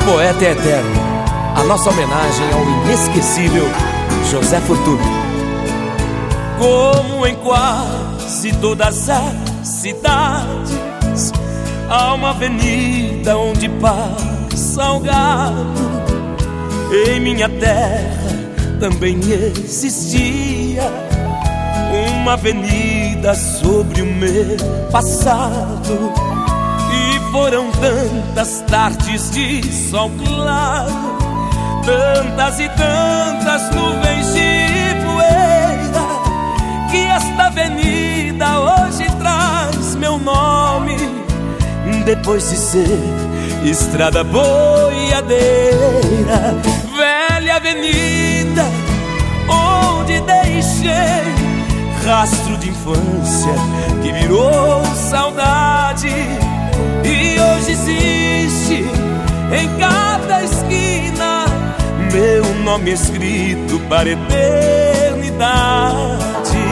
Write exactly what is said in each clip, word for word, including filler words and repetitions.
poeta é eterno. A nossa homenagem ao inesquecível José Fortuna. Como em quase todas as cidades, há uma avenida onde passa o gado. Em minha terra também existia uma avenida sobre o meu passado. E foram tantas tardes de sol claro, tantas e tantas nuvens de poeira, que esta avenida hoje traz meu nome, depois de ser estrada boiadeira. Velha avenida onde deixei rastro de infância que virou saudade, e hoje existe em cada esquina meu nome escrito para a eternidade.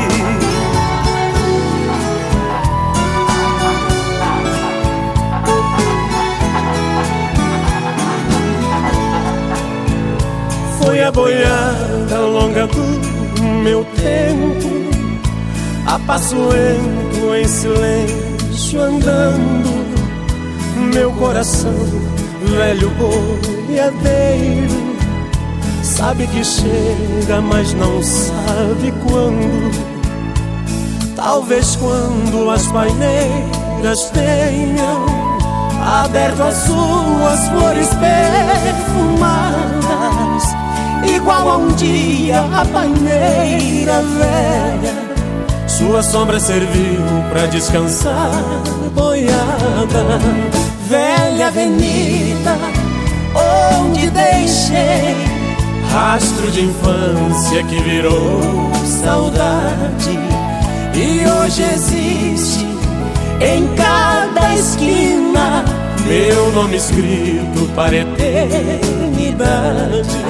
Foi a boiada longa do meu tempo, a passo lento em silêncio andando. Meu coração, velho boiadeiro, sabe que chega, mas não sabe quando. Talvez quando as paineiras tenham aberto as suas flores perfumadas, igual a um dia a paineira velha, sua sombra serviu pra descansar boiada. Velha avenida onde deixei rastro de infância que virou saudade, e hoje existe em cada esquina meu nome escrito para a eternidade.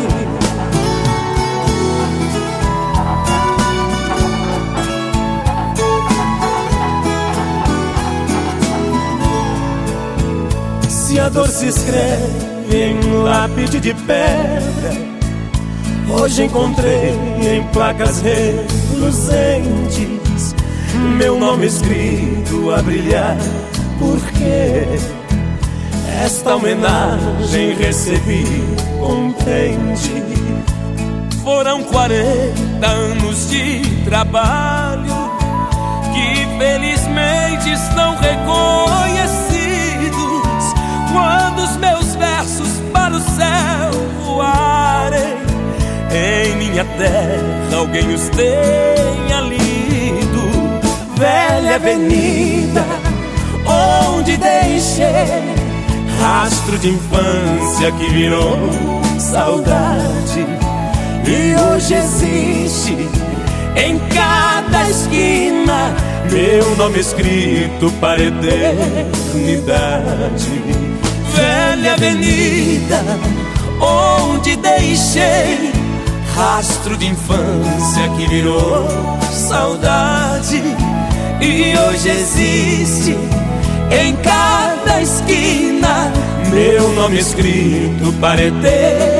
Se a dor se escreve em lápide de pedra, hoje encontrei em placas reluzentes meu nome escrito a brilhar, porque esta homenagem recebi contente. Foram quarenta anos de trabalho que felizmente estão reconhecidos, quando os meus versos para o céu voarem, em minha terra alguém os tenha lido. Velha avenida onde deixei rastro de infância que virou saudade, e hoje existe em cada esquina meu nome escrito para a eternidade. Velha avenida onde deixei rastro de infância que virou saudade, e hoje existe em cada esquina meu nome escrito para a eternidade.